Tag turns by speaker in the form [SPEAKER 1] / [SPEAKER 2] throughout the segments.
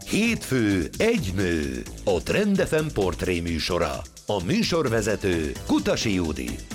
[SPEAKER 1] Hétfő egy nő, a Trend FM portré műsora. A műsorvezető Kutasi Judit.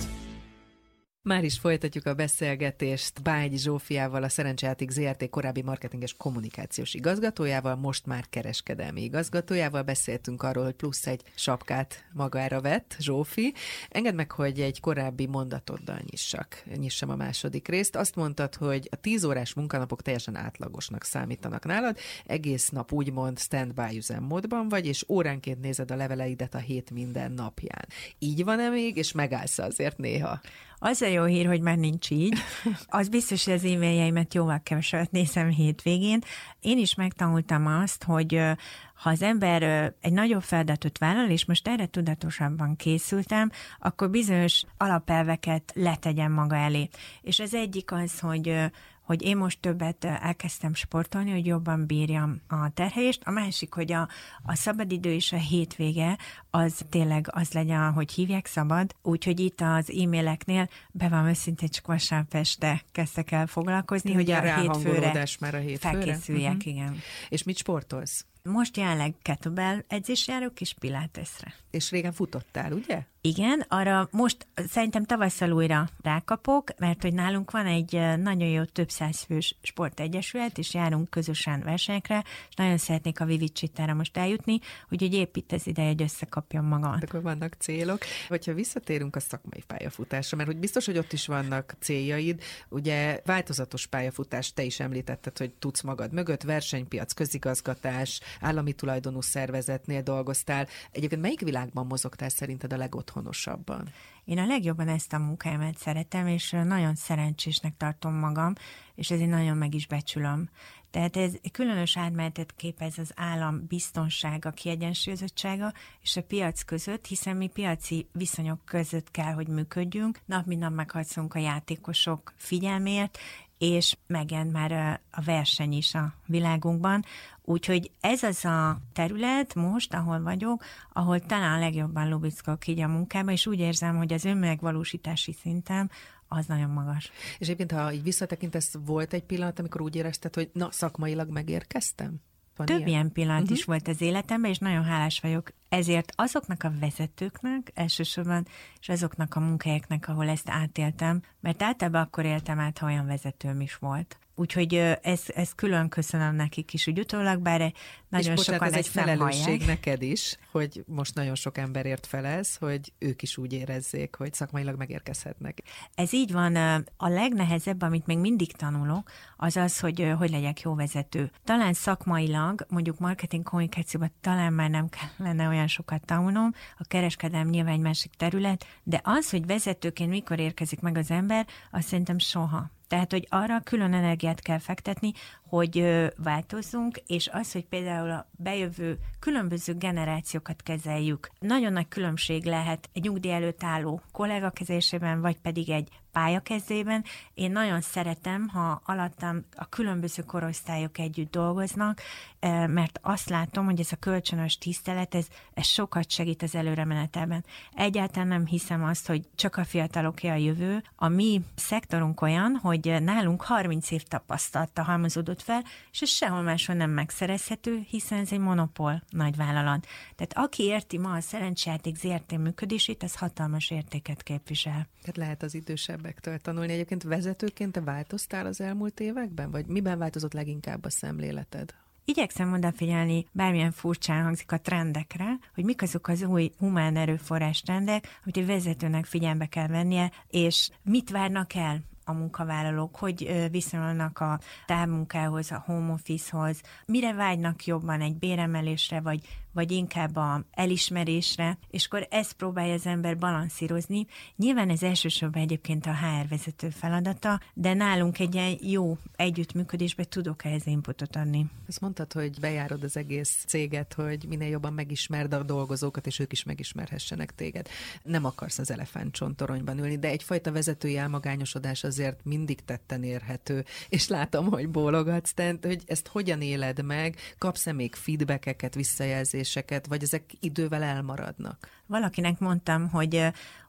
[SPEAKER 2] Már is folytatjuk a beszélgetést Bágyi Zsófiával, a Szerencsejáték Zrt. Korábbi marketinges kommunikációs igazgatójával, most már kereskedelmi igazgatójával. Beszéltünk arról, hogy plusz egy sapkát magára vett Zsófi. Engedd meg, hogy egy korábbi mondatoddal nyissam a második részt. Azt mondtad, hogy a 10 órás munkanapok teljesen átlagosnak számítanak nálad, egész nap úgymond stand-by üzemmódban vagy, és óránként nézed a leveleidet a hét minden napján. Így van-e még, és megállsz azért néha?
[SPEAKER 3] Az a jó hír, hogy már nincs így. Az biztos, hogy az e-mailjeimet jóval kevesebbet nézem hétvégén. Én is megtanultam azt, hogy ha az ember egy nagyobb feladatot vállal, és most erre tudatosabban készültem, akkor bizonyos alapelveket letegyen maga elé. És az egyik az, hogy én most többet elkezdtem sportolni, hogy jobban bírjam a terhelést. A másik, hogy a szabadidő és a hétvége az tényleg az legyen, hogy hívják szabad. Úgyhogy itt az e-maileknél be van őszintén, csak vasárnap este kezdtek el foglalkozni, hogy a hétfőre felkészüljek, igen.
[SPEAKER 2] És mit sportolsz?
[SPEAKER 3] Most jelenleg kettlebell edzés járok, és pilatesre.
[SPEAKER 2] És régen futottál, ugye?
[SPEAKER 3] Igen, arra most szerintem tavasszal újra rákapok, mert hogy nálunk van egy nagyon jó több száz fős sportegyesület, és járunk közösen versenyekre, és nagyon szeretnék a Vivicsitára most eljutni, úgyhogy épp itt az ideje, hogy összekapjam magamat.
[SPEAKER 2] Akkor vannak célok. Hogyha visszatérünk a szakmai pályafutásra, mert hogy biztos, hogy ott is vannak céljaid, ugye változatos pályafutás, te is említetted, hogy tudsz magad mögött, versenypiac, közigazgatás, állami tulajdonú szervezetnél dolgoztál. Egyébként melyik világban mozogtál szerinted a legotthonosabban?
[SPEAKER 3] Én a legjobban ezt a munkámat szeretem, és nagyon szerencsésnek tartom magam, és ezért nagyon meg is becsülöm. Tehát ez különös átmenetet képez az állam biztonsága, kiegyensúlyozottsága és a piac között, hiszen mi piaci viszonyok között kell, hogy működjünk. Nap mint nap megharcolunk a játékosok figyelmért, és megjelent már a verseny is a világunkban. Úgyhogy ez az a terület most, ahol vagyok, ahol talán legjobban lubickolok így a munkába, és úgy érzem, hogy az önmegvalósítási szintem az nagyon magas.
[SPEAKER 2] És egyébként, ha így visszatekintesz, volt egy pillanat, amikor úgy érezted, hogy na, szakmailag megérkeztem? Van
[SPEAKER 3] több ilyen pillanat is volt az életemben, és nagyon hálás vagyok ezért azoknak a vezetőknek elsősorban, és azoknak a munkahelyeknek, ahol ezt átéltem, mert általában akkor éltem át, ha olyan vezetőm is volt. Úgyhogy ezt külön köszönöm nekik is, úgy utólag, bár nagyon sokan
[SPEAKER 2] ezt nem hallják. Ez egy felelősség neked is, hogy most nagyon sok emberért felelsz, hogy ők is úgy érezzék, hogy szakmailag megérkezhetnek.
[SPEAKER 3] Ez így van. A legnehezebb, amit még mindig tanulok, az az, hogy legyek jó vezető. Talán szakmailag, mondjuk marketing kommunikációban talán már nem kellene olyan sokat tanulnom, a kereskedelem nyilván egy másik terület, de az, hogy vezetőként mikor érkezik meg az ember, azt szerintem soha. Tehát, hogy arra külön energiát kell fektetni, hogy változzunk, és az, hogy például a bejövő különböző generációkat kezeljük. Nagyon nagy különbség lehet egy nyugdíj előtt álló kollega kezésében, vagy pedig egy pályakezdében. Én nagyon szeretem, ha alattam a különböző korosztályok együtt dolgoznak, mert azt látom, hogy ez a kölcsönös tisztelet, ez sokat segít az előremenetelben. Egyáltalán nem hiszem azt, hogy csak a fiataloké a jövő. A mi szektorunk olyan, hogy nálunk 30 év tapasztalata halmozódott fel, és ez sehol máshol nem megszerezhető, hiszen ez egy monopól nagyvállalat. Tehát aki érti ma a Szerencsejáték Zrt. Működését, ez hatalmas értéket képvisel.
[SPEAKER 2] Tehát lehet az idősebbektől tanulni. Egyébként vezetőként te változtál az elmúlt években? Vagy miben változott leginkább a szemléleted?
[SPEAKER 3] Igyekszem odafigyelni, bármilyen furcsán hangzik, a trendekre, hogy mik azok az új humán erőforrás trendek, amit a vezetőnek figyelembe kell vennie, és mit várnak el a munkavállalók, hogy viszonyulnak a távmunkához, a home office-hoz, mire vágynak jobban, egy béremelésre, vagy inkább a elismerésre, és akkor ezt próbálja az ember balanszírozni. Nyilván ez elsősorban egyébként a HR vezető feladata, de nálunk egy ilyen jó együttműködésben tudok ehhez inputot adni.
[SPEAKER 2] Azt mondtad, hogy bejárod az egész céget, hogy minél jobban megismerd a dolgozókat, és ők is megismerhessenek téged. Nem akarsz az elefántcsontoronyban ülni, de egyfajta vezetői elmagányosodás azért mindig tetten érhető, és látom, hogy bólogatsz, tehát, hogy ezt hogyan éled meg, kapsz-e még feedbackeket, visszajelzéseket, vagy ezek idővel elmaradnak?
[SPEAKER 3] Valakinek mondtam, hogy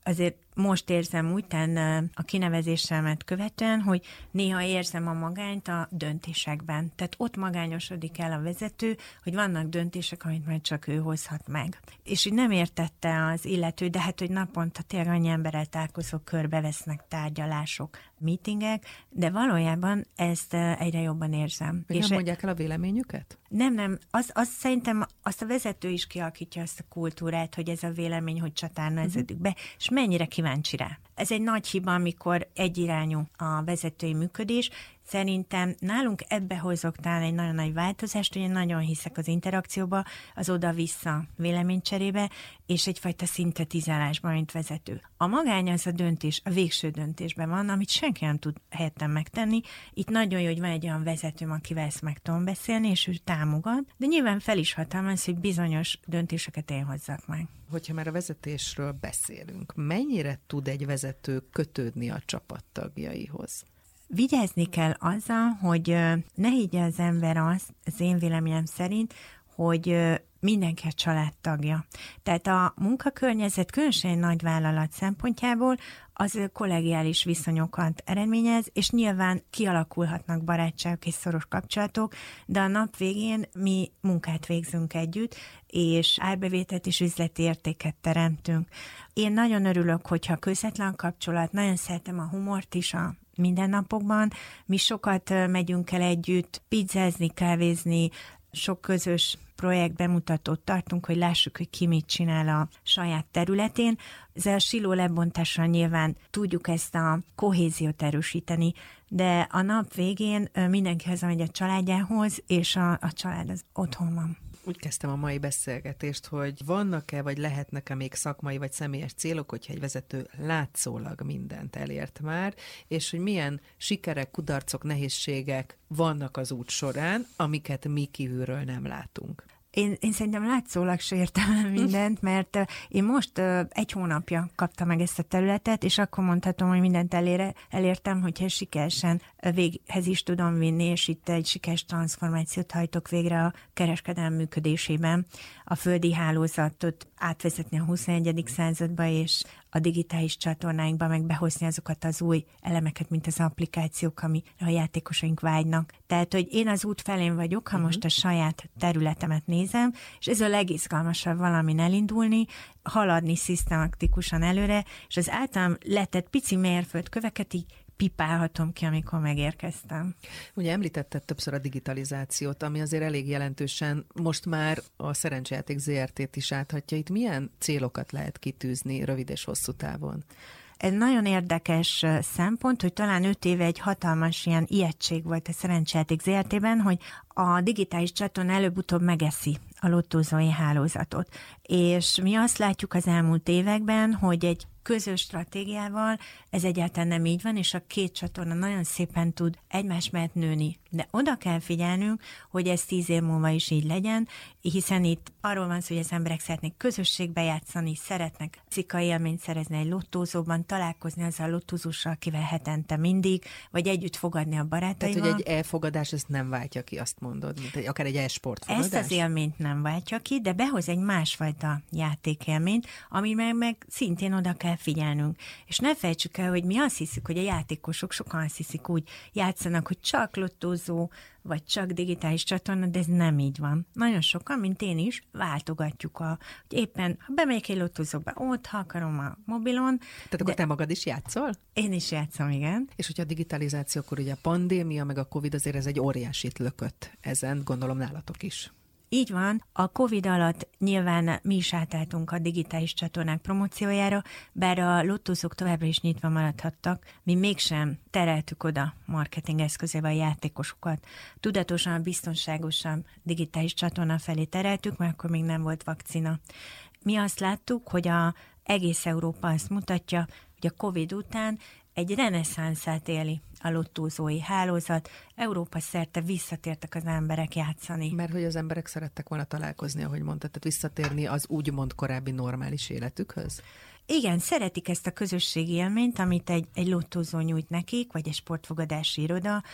[SPEAKER 3] azért most érzem úgy, a kinevezésemet követően, hogy néha érzem a magányt a döntésekben. Tehát ott magányosodik el a vezető, hogy vannak döntések, amit majd csak ő hozhat meg. És így nem értette az illető, de hát, hogy naponta tényleg annyi emberrel találkozok, körbevesznek tárgyalások, meetingek, de valójában ezt egyre jobban érzem.
[SPEAKER 2] És nem mondják el a véleményüket?
[SPEAKER 3] Nem, az szerintem azt a vezető is kialakítja azt a kultúrát, hogy ez a vélemény, hogy csatárnázódik be, és mennyire kíváncsi rá. Ez egy nagy hiba, amikor egyirányú a vezetői működés. Szerintem nálunk ebbe hozok talán egy nagyon nagy változást, hogy én nagyon hiszek az interakcióba, az oda-vissza véleménycserébe, és egyfajta szintetizálásban, mint vezető. A magány az a döntés, a végső döntésben van, amit senki nem tud helyettem megtenni. Itt nagyon jó, hogy van egy olyan vezetőm, akivel ezt meg tudom beszélni, és ő támogat, de nyilván fel is hatalmaz, hogy bizonyos döntéseket én hozzak meg.
[SPEAKER 2] Hogyha már a vezetésről beszélünk, mennyire tud egy vezető kötődni a csapattagjaihoz?
[SPEAKER 3] Vigyázni kell azzal, hogy ne higgye az ember azt, az én véleményem szerint, hogy mindenki a családtagja. Tehát a munkakörnyezet, különösen egy nagy vállalat szempontjából, az kollegiális viszonyokat eredményez, és nyilván kialakulhatnak barátságok és szoros kapcsolatok, de a nap végén mi munkát végzünk együtt, és árbevételt és üzleti értéket teremtünk. Én nagyon örülök, hogyha közvetlen kapcsolat, nagyon szeretem a humort is a mindennapokban. Mi sokat megyünk el együtt pizzázni, kávézni, sok közös projekt bemutatót tartunk, hogy lássuk, hogy ki mit csinál a saját területén. Ezzel a siló lebontással nyilván tudjuk ezt a kohéziót erősíteni, de a nap végén mindenki hazamegy a családjához, és a család az otthon van.
[SPEAKER 2] Úgy kezdtem a mai beszélgetést, hogy vannak-e, vagy lehetnek-e még szakmai vagy személyes célok, hogyha egy vezető látszólag mindent elért már, és hogy milyen sikerek, kudarcok, nehézségek vannak az út során, amiket mi kívülről nem látunk.
[SPEAKER 3] Én szerintem látszólag se értem el mindent, mert én most egy hónapja kaptam meg ezt a területet, és akkor mondhatom, hogy mindent elértem, hogyha sikeresen véghez is tudom vinni, és itt egy sikeres transformációt hajtok végre a kereskedelem működésében, a földi hálózatot átvezetni a 21. századba, és a digitális csatornáinkba meg behozni azokat az új elemeket, mint az applikációk, amire a játékosaink vágynak. Tehát, hogy én az út felén vagyok, ha most a saját területemet nézem, és ez a legizgalmasabb valamin elindulni, haladni szisztematikusan előre, és az általam letett pici mérföldköveket így pipálhatom ki, amikor megérkeztem.
[SPEAKER 2] Ugye említetted többször a digitalizációt, ami azért elég jelentősen most már a Szerencsejáték ZRT-t is áthatja. Itt milyen célokat lehet kitűzni rövid és hosszú távon?
[SPEAKER 3] Ez nagyon érdekes szempont, hogy talán 5 éve egy hatalmas ilyen ijegység volt a Szerencsejáték ZRT-ben, hogy a digitális csatorna előbb-utóbb megeszi a lottózói hálózatot. És mi azt látjuk az elmúlt években, hogy egy közös stratégiával ez egyáltalán nem így van, és a két csatorna nagyon szépen tud egymás mellett nőni. De oda kell figyelnünk, hogy ez 10 év múlva is így legyen, hiszen itt arról van szó, hogy az emberek szeretnék közösségbe játszani, szeretnek fizikai élményt szerezni egy lottózóban, találkozni azzal a lottózóssal, akivel hetente mindig, vagy együtt fogadni a barátaival.
[SPEAKER 2] Tehát, hogy egy e-fogadás ezt nem váltja ki, azt mondod, mint akár egy e-sportfogadás?
[SPEAKER 3] Ezt az élményt nem váltja ki, de behoz egy másfajta játékélményt, ami meg szintén oda kell figyelnünk. És ne felejtsük el, hogy mi azt hiszük, hogy a játékosok sokan azt hiszik, úgy játszanak, hogy csak lottózó, vagy csak digitális csatorna, de ez nem így van. Nagyon sokan, mint én is, váltogatjuk, hogy éppen, ha bemegyek egy lottózóba, ott, ha akarom a mobilon.
[SPEAKER 2] Tehát akkor te magad is játszol?
[SPEAKER 3] Én is játszom, igen.
[SPEAKER 2] És hogyha a digitalizációkor ugye a pandémia, meg a Covid azért ez egy óriásit lökött ezen, gondolom nálatok is.
[SPEAKER 3] Így van, a Covid alatt nyilván mi is átálltunk a digitális csatornák promóciójára, bár a lottózók továbbra is nyitva maradhattak, mi mégsem tereltük oda marketing eszközével a játékosokat. Tudatosan, biztonságosan digitális csatorna felé tereltük, mert akkor még nem volt vakcina. Mi azt láttuk, hogy egész Európa azt mutatja, hogy a Covid után egy reneszánszát éli a lottózói hálózat, Európa szerte visszatértek az emberek játszani.
[SPEAKER 2] Mert hogy az emberek szerettek volna találkozni, ahogy mondtad, tehát visszatérni az úgymond korábbi normális életükhöz?
[SPEAKER 3] Igen, szeretik ezt a közösségi élményt, amit egy lottózó nyújt nekik, vagy egy sportfogadási iroda,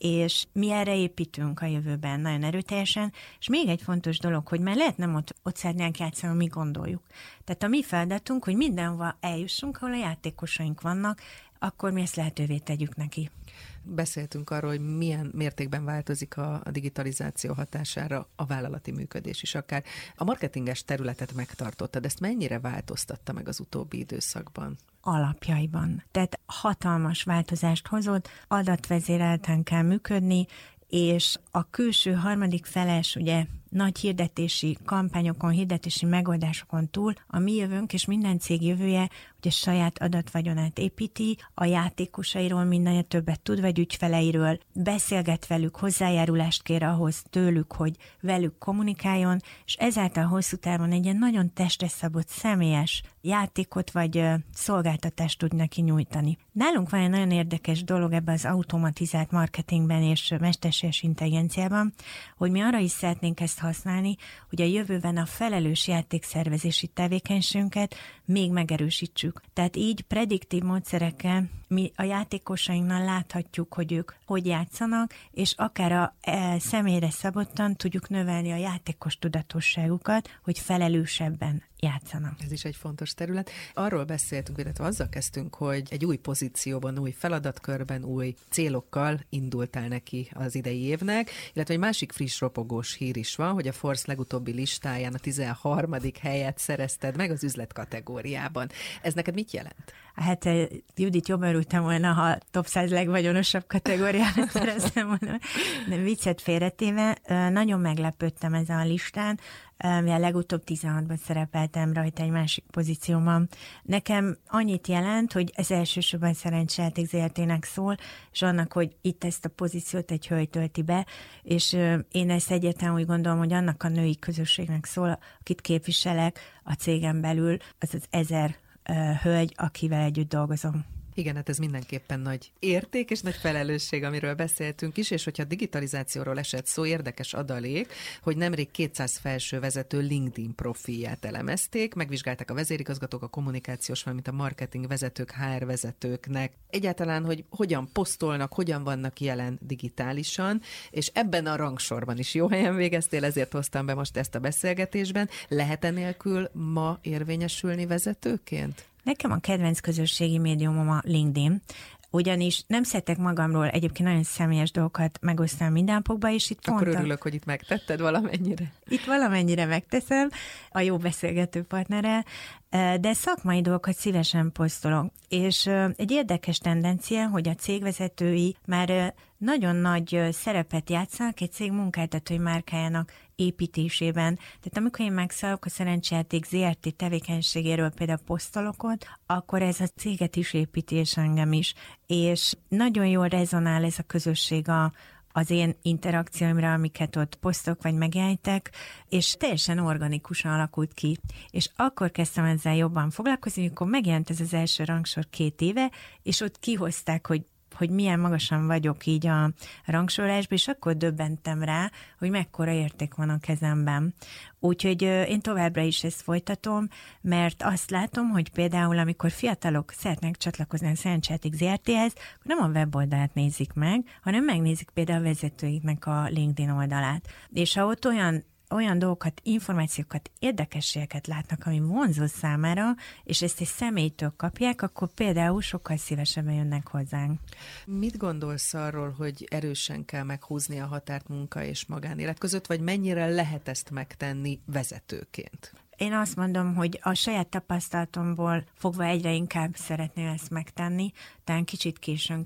[SPEAKER 3] és mi erre építünk a jövőben nagyon erőteljesen, és még egy fontos dolog, hogy már lehet nem ott szeretnénk játszani, mi gondoljuk. Tehát a mi feladatunk, hogy mindenhova eljussunk, ahol a játékosaink vannak, akkor mi ezt lehetővé tegyük neki.
[SPEAKER 2] Beszéltünk arról, hogy milyen mértékben változik a digitalizáció hatására a vállalati működés is, akár a marketinges területet megtartottad, ezt mennyire változtatta meg az utóbbi időszakban?
[SPEAKER 3] Alapjaiban. Tehát hatalmas változást hozott, adatvezérelten kell működni, és a külső harmadik feles, ugye nagy hirdetési kampányokon, hirdetési megoldásokon túl a mi jövőnk és minden cég jövője ugye saját adatvagyonát építi, a játékosairól mindenre többet tud, vagy ügyfeleiről, beszélget velük, hozzájárulást kér ahhoz tőlük, hogy velük kommunikáljon, és ezáltal hosszú távon egy ilyen nagyon testre szabott személyes játékot vagy szolgáltatást tud neki nyújtani. Nálunk van egy nagyon érdekes dolog ebben az automatizált marketingben és mesterséges intelligenciában, hogy mi arra is szeretnénk ezt használni, hogy a jövőben a felelős játékszervezési tevékenységünket még megerősítsük. Tehát így prediktív módszerekkel mi a játékosainknál láthatjuk, hogy ők hogy játszanak, és akár a személyre szabottan tudjuk növelni a játékos tudatosságukat, hogy felelősebben játszanak.
[SPEAKER 2] Ez is egy fontos terület. Arról beszéltünk, illetve azzal kezdtünk, hogy egy új pozícióban, új feladatkörben, új célokkal indultál neki az idei évnek, illetve egy másik friss ropogós hír is van, hogy a Forbes legutóbbi listáján a 13. helyet szerezted meg az üzlet kategóriában. Ez neked mit jelent?
[SPEAKER 3] Hát Judit, jobban örültem volna, ha top 100 legvagyonosabb kategóriára szereztem volna. De viccet félretéve, nagyon meglepődtem ezen a listán, mivel legutóbb 16-ban szerepeltem rajta egy másik pozícióban. Nekem annyit jelent, hogy ez elsősorban Szerencsejáték ZRT-nek szól, és annak, hogy itt ezt a pozíciót egy hölgy tölti be, és én ezt egyáltalán úgy gondolom, hogy annak a női közösségnek szól, akit képviselek a cégen belül, az 1000 hölgy, akivel együtt dolgozom.
[SPEAKER 2] Igen, hát ez mindenképpen nagy érték és nagy felelősség, amiről beszéltünk is, és hogyha digitalizációról esett szó, érdekes adalék, hogy nemrég 200 felső vezető LinkedIn profilját elemezték, megvizsgálták a vezérigazgatók, a kommunikációs, valamint a marketing vezetők, HR vezetőknek. Egyáltalán, hogy hogyan posztolnak, hogyan vannak jelen digitálisan, és ebben a rangsorban is jó helyen végeztél, ezért hoztam be most ezt a beszélgetésben. Lehet enélkül ma érvényesülni vezetőként?
[SPEAKER 3] Nekem a kedvenc közösségi médiumom a LinkedIn, ugyanis nem szeretek magamról egyébként nagyon személyes dolgokat megosztani mindennapokba, és itt
[SPEAKER 2] akkor örülök, hogy itt megtetted valamennyire.
[SPEAKER 3] Itt valamennyire megteszem a jó beszélgető partnerrel, de szakmai dolgokat szívesen posztolok. És egy érdekes tendencia, hogy a cégvezetői már nagyon nagy szerepet játszanak egy cég munkáltatói márkájának építésében. Tehát amikor én megszállok a Szerencsejáték ZRT tevékenységéről például posztolok ott, akkor ez a céget is építi, és engem is. És nagyon jól rezonál ez a közösség az én interakcióimra, amiket ott posztok vagy megjelenítek, és teljesen organikusan alakult ki. És akkor kezdtem ezzel jobban foglalkozni, amikor megjelent ez az első rangsor 2 éve, és ott kihozták, hogy milyen magasan vagyok így a rangsorolásban, és akkor döbbentem rá, hogy mekkora érték van a kezemben. Úgyhogy én továbbra is ezt folytatom, mert azt látom, hogy például amikor fiatalok szeretnek csatlakozni a Szerencsejáték ZRT-hez, akkor nem a weboldalát nézik meg, hanem megnézik például a vezetőiknek a LinkedIn oldalát. És ha ott olyan dolgokat, információkat, érdekességeket látnak, ami vonzó számára, és ezt egy személytől kapják, akkor például sokkal szívesebben jönnek hozzánk.
[SPEAKER 2] Mit gondolsz arról, hogy erősen kell meghúzni a határt munka és magánélet között, vagy mennyire lehet ezt megtenni vezetőként?
[SPEAKER 3] Én azt mondom, hogy a saját tapasztalatomból fogva egyre inkább szeretném ezt megtenni. Talán kicsit későn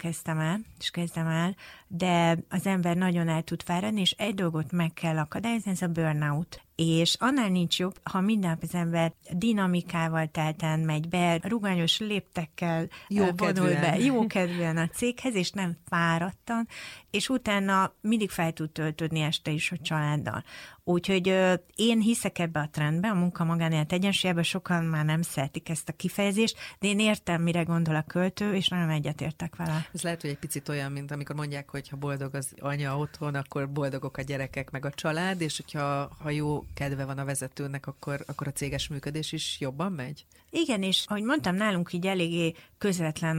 [SPEAKER 3] kezdem el, de az ember nagyon el tud fáradni, és egy dolgot meg kell akadályozni, ez a burnout. És annál nincs jobb, ha minden nap az ember dinamikával telten megy be, ruganyos léptekkel vonul be, jókedvűen a céghez, és nem fáradtan, és utána mindig fel tud töltődni este is a családdal. Úgyhogy én hiszek ebbe a trendbe, a munka-magánélet egyensúlyában, sokan már nem szeretik ezt a kifejezést, de én értem, mire gondol a költő, és nagyon egyetértek vele.
[SPEAKER 2] Ez lehet, hogy egy picit olyan, mint amikor mondják, hogy ha boldog az anya otthon, akkor boldogok a gyerekek meg a család, és hogyha jó kedve van a vezetőnek, akkor a céges működés is jobban megy?
[SPEAKER 3] Igen, és ahogy mondtam, nálunk így eléggé közvetlen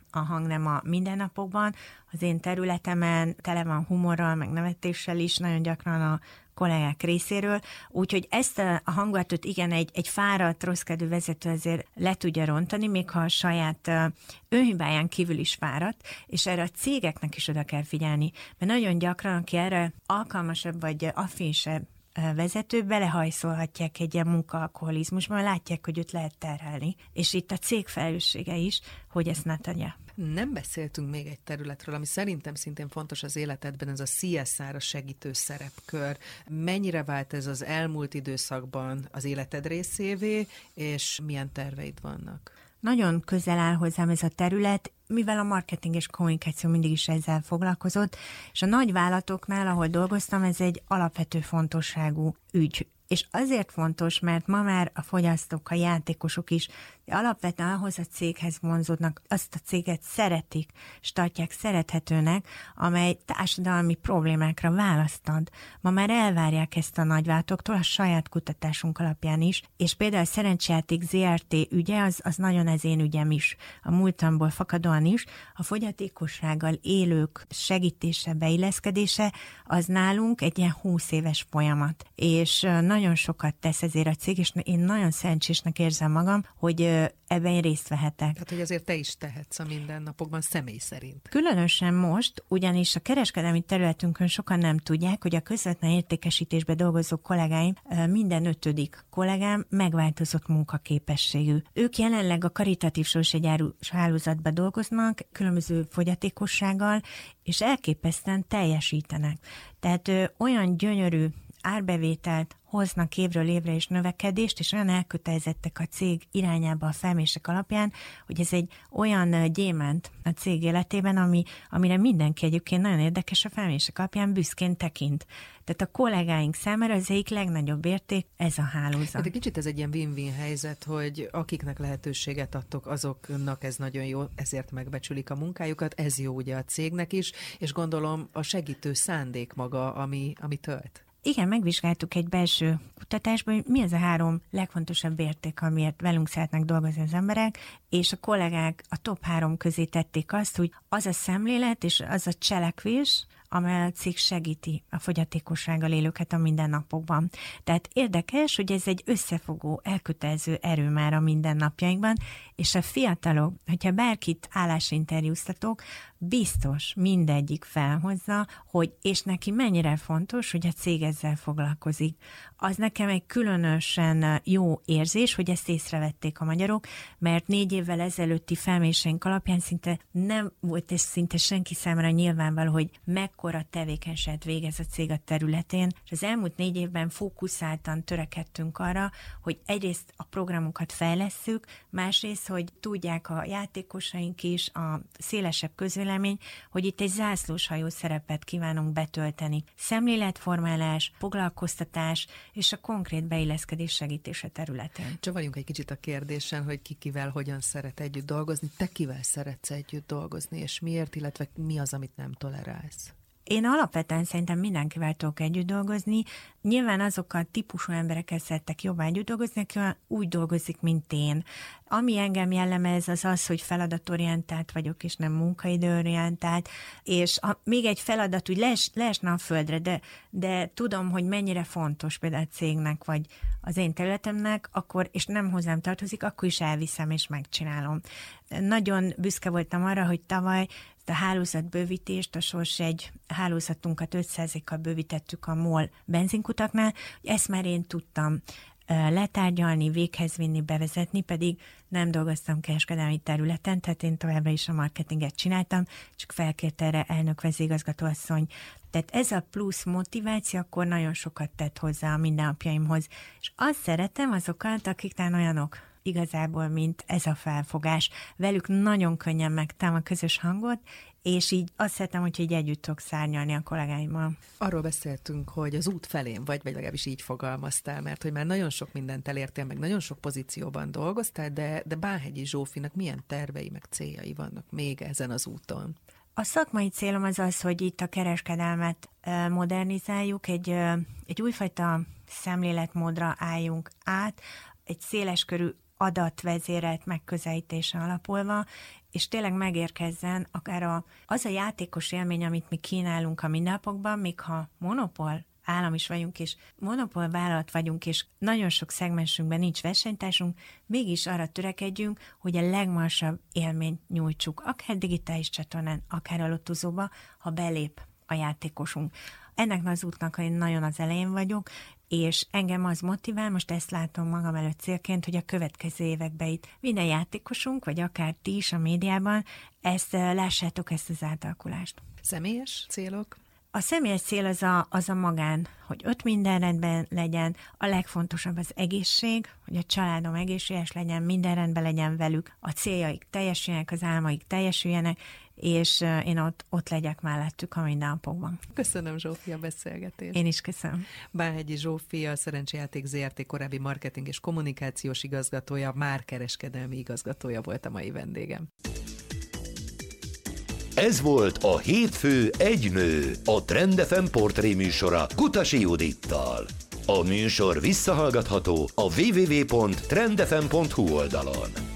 [SPEAKER 3] a hangnem a mindennapokban. Az én területemen tele van humorral, meg nevetéssel is, nagyon gyakran a kollégák részéről, úgyhogy ezt a hangulatot igen, egy fáradt, rosszkedvű vezető azért le tudja rontani, még ha a saját önhibáján kívül is fáradt, és erre a cégeknek is oda kell figyelni, mert nagyon gyakran, aki erre alkalmasabb vagy affinsebb vezető, belehajszolhatják egy ilyen munkaalkoholizmusban, mert látják, hogy őt lehet terhelni. És itt a cég felelőssége is, hogy ezt ne tegye.
[SPEAKER 2] Nem beszéltünk még egy területről, ami szerintem szintén fontos az életedben, ez a CSR, a segítő szerepkör. Mennyire vált ez az elmúlt időszakban az életed részévé, és milyen terveid vannak?
[SPEAKER 3] Nagyon közel áll hozzám ez a terület, mivel a marketing és kommunikáció mindig is ezzel foglalkozott, és a nagy vállalatoknál, ahol dolgoztam, ez egy alapvető fontosságú ügy. És azért fontos, mert ma már a fogyasztók, a játékosok is alapvetően ahhoz a céghez vonzódnak, azt a céget szeretik, és tartják szerethetőnek, amely társadalmi problémákra választ ad. Ma már elvárják ezt a nagyvállalatoktól, a saját kutatásunk alapján is, és például a Szerencsejáték ZRT ügye, az nagyon az én ügyem is, a múltamból fakadóan is, a fogyatékossággal élők segítése, beilleszkedése, az nálunk egy ilyen 20 éves folyamat. És nagyon sokat tesz ezért a cég, és én nagyon szerencsésnek érzem magam, hogy ebben én részt vehetek.
[SPEAKER 2] Tehát, hogy azért te is tehetsz a mindennapokban személy szerint.
[SPEAKER 3] Különösen most, ugyanis a kereskedelmi területünkön sokan nem tudják, hogy a közvetlen értékesítésben dolgozó kollégáim, minden 5. kollégám megváltozott munkaképességű. Ők jelenleg a karitatív sorsjegyárus hálózatban dolgoznak, különböző fogyatékossággal, és elképesztően teljesítenek. Tehát olyan gyönyörű árbevételt hoznak évről évre és növekedést, és olyan elkötelezettek a cég irányába a felmérések alapján, hogy ez egy olyan gyémánt a cég életében, amire mindenki egyébként nagyon érdekes a felmérések alapján büszkén tekint. Tehát a kollégáink számára az egyik legnagyobb érték ez a hálózat.
[SPEAKER 2] De kicsit ez egy ilyen win-win helyzet, hogy akiknek lehetőséget adtok, azoknak ez nagyon jó, ezért megbecsülik a munkájukat, ez jó ugye a cégnek is, és gondolom a segítő szándék maga, ami tölt.
[SPEAKER 3] Igen, megvizsgáltuk egy belső kutatásban, hogy mi az a 3 legfontosabb érték, amiért velünk szeretnek dolgozni az emberek, és a kollégák a top 3 közé tették azt, hogy az a szemlélet és az a cselekvés, amely a cég segíti a fogyatékossággal élőket a mindennapokban. Tehát érdekes, hogy ez egy összefogó, elkötelező erő már a mindennapjainkban, és a fiatalok, hogyha bárkit állásinterjúztatok, biztos mindegyik felhozza, hogy és neki mennyire fontos, hogy a cég ezzel foglalkozik. Az nekem egy különösen jó érzés, hogy ezt észrevették a magyarok, mert 4 évvel ezelőtti felméréseink alapján szinte nem volt és szinte senki számára nyilvánvaló, hogy mekkora tevékenységet végez a cég a területén, és az elmúlt 4 évben fókuszáltan törekedtünk arra, hogy egyrészt a programokat fejlesszük, másrészt, hogy tudják a játékosaink is, a szélesebb közvélemény, hogy itt egy zászlóshajó szerepet kívánunk betölteni. Szemléletformálás, foglalkoztatás és a konkrét beilleszkedés segítése területén.
[SPEAKER 2] Csavaljunk egy kicsit a kérdésen, hogy ki kivel hogyan szeret együtt dolgozni, te kivel szeretsz együtt dolgozni, és miért, illetve mi az, amit nem tolerálsz?
[SPEAKER 3] Én alapvetően szerintem mindenkivel tudok együtt dolgozni. Nyilván azokkal típusú emberekkel szeretek jobban együtt dolgozni, aki úgy dolgozik, mint én. Ami engem jellemez, az, hogy feladatorientált vagyok, és nem munkaidőorientált, és még egy feladat úgy leesne a földre, de tudom, hogy mennyire fontos például a cégnek, vagy az én területemnek, akkor, és nem hozzám tartozik, akkor is elviszem és megcsinálom. Nagyon büszke voltam arra, hogy tavaly a hálózatbővítést, a Sorsjegy hálózatunkat 5%-kal bővítettük a MOL benzinkutaknál, hogy ezt már én tudtam letárgyalni, véghez vinni, bevezetni, pedig nem dolgoztam kereskedelmi területen, tehát én továbbra is a marketinget csináltam, csak felkért erre elnök vezérigazgatóasszony. Tehát ez a plusz motiváció akkor nagyon sokat tett hozzá a mindennapjaimhoz. És azt szeretem azokat, akiknál olyanok igazából, mint ez a felfogás. Velük nagyon könnyen megtalálom a közös hangot, és így azt szeretem, hogy így együtt tudok szárnyalni a kollégáimmal.
[SPEAKER 2] Arról beszéltünk, hogy az út felén vagy legalábbis így fogalmaztál, mert hogy már nagyon sok mindent elértél, meg nagyon sok pozícióban dolgoztál, de Bánhegyi Zsófinak milyen tervei, meg céljai vannak még ezen az úton?
[SPEAKER 3] A szakmai célom az, hogy itt a kereskedelmet modernizáljuk, egy újfajta szemléletmódra álljunk át, egy széleskörű adatvezérelt megközelítése alapulva, és tényleg megérkezzen akár az a játékos élmény, amit mi kínálunk a mindennapokban, még ha monopól állam is vagyunk, és monopól vállalat vagyunk, és nagyon sok szegmensünkben nincs versenytársunk, mégis arra törekedjünk, hogy a legmagasabb élményt nyújtsuk, akár digitális csatornán, akár a Lottózóba, ha belép a játékosunk. Ennek az útnak én nagyon az elején vagyok, és engem az motivál, most ezt látom magam előtt célként, hogy a következő években itt minden játékosunk, vagy akár ti is a médiában, lássátok ezt az átalakulást.
[SPEAKER 2] Személyes célok?
[SPEAKER 3] A személyes cél az a magán, hogy ott minden rendben legyen, a legfontosabb az egészség, hogy a családom egészséges legyen, minden rendben legyen velük, a céljaik teljesüljenek, az álmaik teljesüljenek, és én ott legyek mellettük a mindennapokban.
[SPEAKER 2] Köszönöm, Zsófi, a beszélgetést.
[SPEAKER 3] Én is köszönöm.
[SPEAKER 2] Bárhegyi Zsófi, a Szerencsejáték Zrt. Korábbi marketing és kommunikációs igazgatója, már kereskedelmi igazgatója volt a mai vendégem.
[SPEAKER 1] Ez volt a Hétfő egy nő, a Trend FM portré műsora Kutasi Judittal. A műsor visszahallgatható a www.trendfm.hu oldalon.